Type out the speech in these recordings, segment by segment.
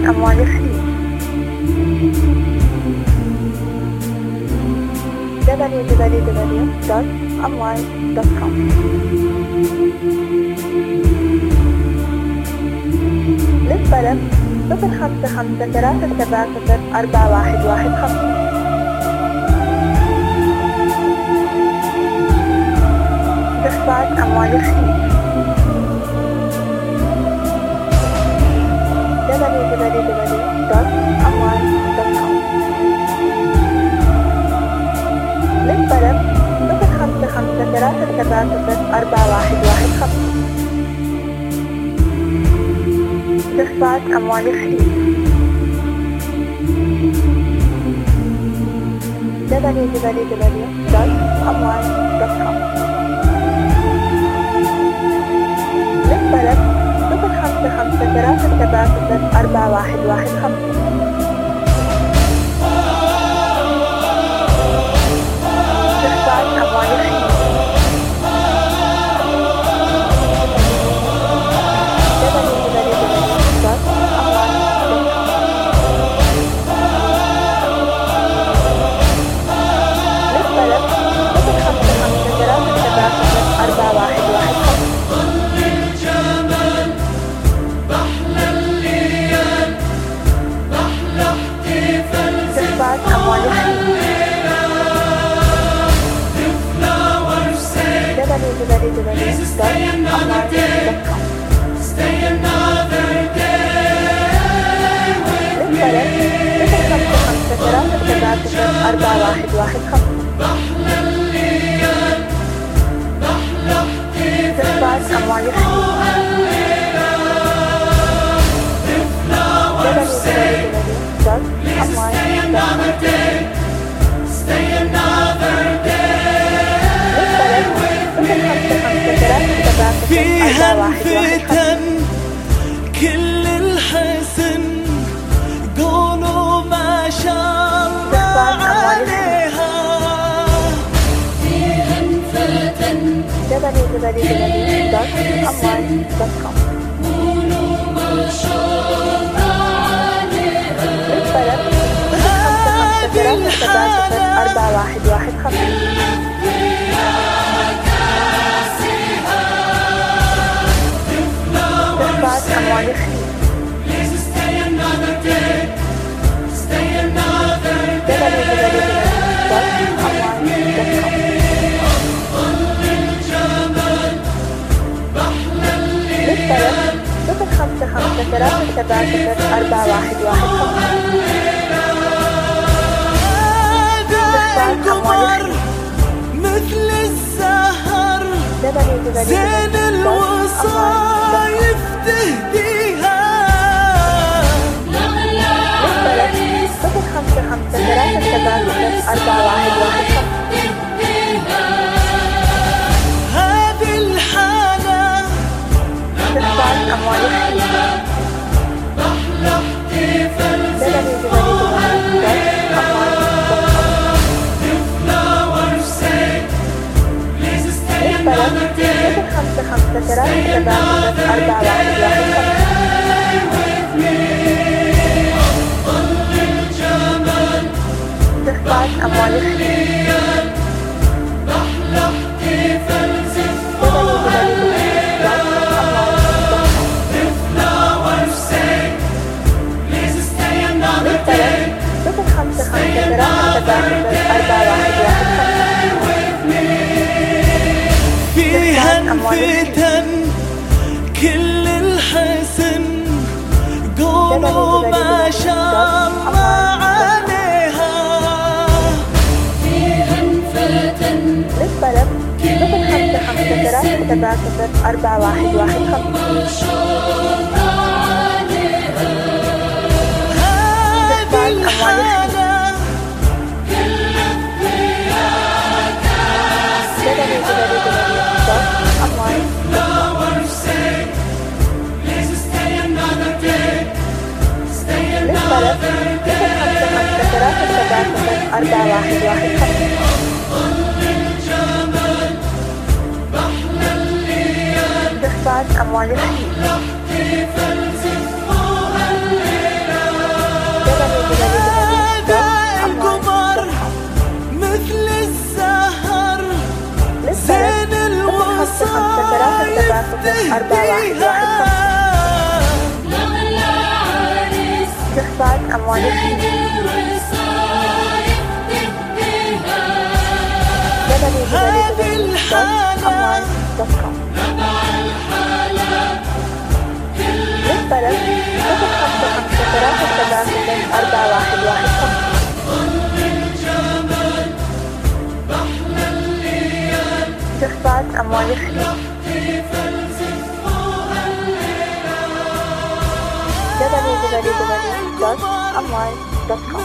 أموال الخليج www.amwal.com. للطلب 05537041115. إخفاء أموال الخليج www.amwal.com. للطلب 05537041115. إخفاء أموال الخليج www.amwal.com. للطلب 05537041115. إخفاء أموال الخليج فيها انفتن كل الحسن قولوا ما شاء الله عليها. فيها انفتن www.amwal.com. قولوا ما شاء الله عليها. للطلب 05537041115. أموال الخليج للطلب 05537041115. القمر مثل الزهر زين الوصايف تهديها. للطلب 05537041115. هذه الحالة إخفاء أموال الخليج فيها انفتن كل الحسن قولوا ما شاء الله عليها. فيها انفتن للطلب 05537041115. هذه الحالة للطلب 05537041115. إخفاء أموال الخليج استخدام أموال www.amwal.com للطلب 055 استخدام أموال www.amwal.com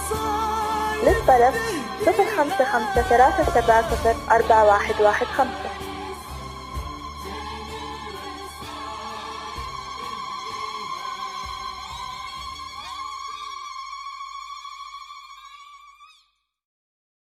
للطلب 055 370 4115